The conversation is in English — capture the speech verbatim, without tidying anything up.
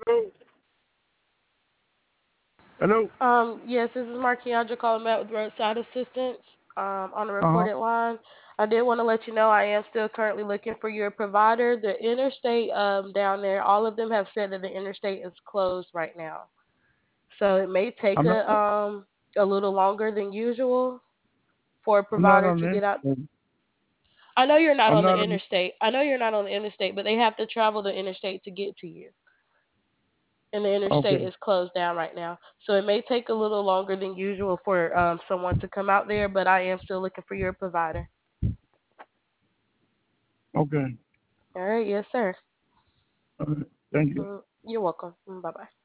Hello. Hello. Um, yes, this is Markiandra calling back with roadside assistance um, on the Uh huh. recorded line. I did want to let you know I am still currently looking for your provider. The interstate um, down there, all of them have said that the interstate is closed right now. So it may take I'm not. a um a little longer than usual for a I'm not provider on to the get out. interstate. I know you're not I'm on the not on. interstate. I know you're not on the interstate, but they have to travel the interstate to get to you. And the interstate Okay. is closed down right now. So it may take a little longer than usual for um, someone to come out there, but I am still looking for your provider. Okay. All right, yes, sir. All right. Thank you. Mm, you're welcome. Bye bye.